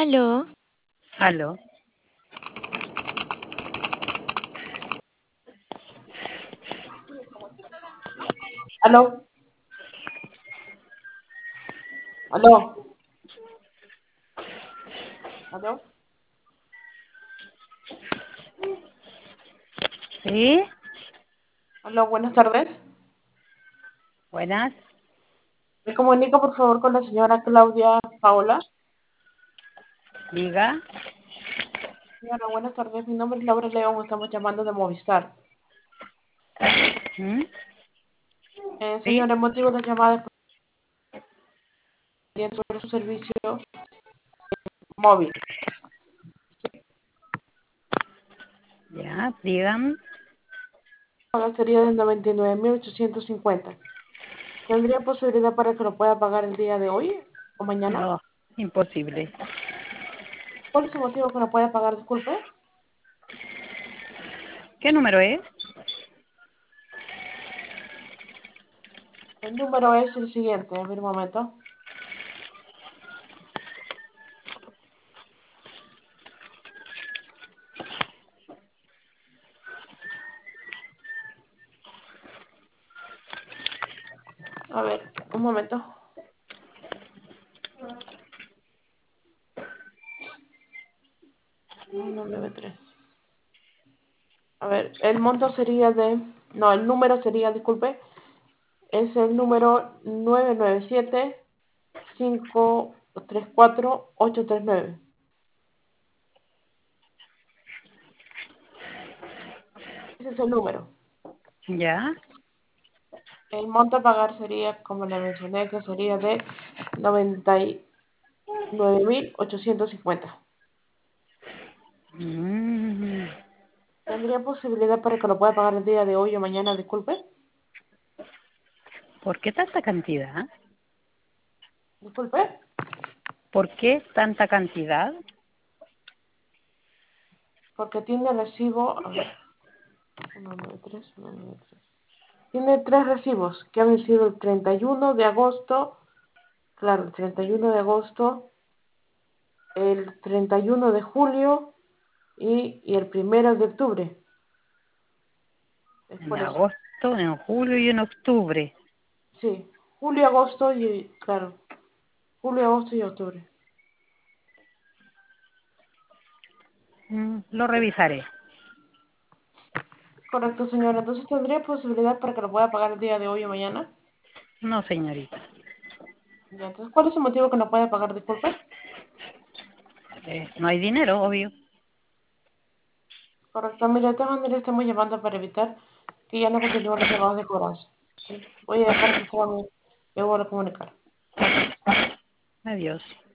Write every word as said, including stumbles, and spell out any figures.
Aló, Aló. Aló, aló, aló. ¿Sí? Aló, buenas tardes. Buenas. Me comunico por favor con la señora Claudia Paola. Diga. Señora, buenas tardes. Mi nombre es Laura León. Estamos llamando de Movistar. ¿Mm? Eh, ¿Sí? señora, el motivo de la llamada es sobre su servicio móvil. Ya, digan. La sería de noventa y nueve mil ochocientos cincuenta. ¿Tendría posibilidad para que lo pueda pagar el día de hoy o mañana? No, imposible. ¿Cuál es su motivo que no pueda pagar? Disculpe. ¿Qué número es? El número es el siguiente. A ver un momento. A ver, un momento. uno nueve tres. A ver, el monto sería de... No, el número sería, disculpe, es el número nueve nueve siete cinco tres cuatro ocho tres nueve. Ese es el número. Ya. El monto a pagar sería, como le mencioné, que sería de noventa y nueve mil ochocientos cincuenta. Mm, ¿Tendría posibilidad para que lo pueda pagar el día de hoy o mañana? Disculpe. ¿Por qué tanta cantidad? Disculpe. ¿Por qué tanta cantidad? Porque tiene recibo... A ver. uno nueve tres, uno nueve tres. Tiene tres recibos que han sido el treinta y uno de agosto. Claro, el treinta y uno de agosto, el treinta y uno de julio y, y el primero de octubre. Es En por eso. agosto, en julio y en octubre. Sí, julio, agosto y, claro, julio, agosto y octubre. Mm, lo revisaré. Correcto, señora. Entonces, ¿tendría posibilidad para que lo pueda pagar el día de hoy o mañana? No, señorita. Ya, entonces, ¿cuál es el motivo que no puede pagar? Disculpe. Eh, no hay dinero, obvio. Correcto, mire, de todas maneras estamos llamando para evitar que ya no continúen los llamados de cobranza. ¿Sí? Voy a dejar que sea mi... Me voy a comunicar. Gracias. Adiós.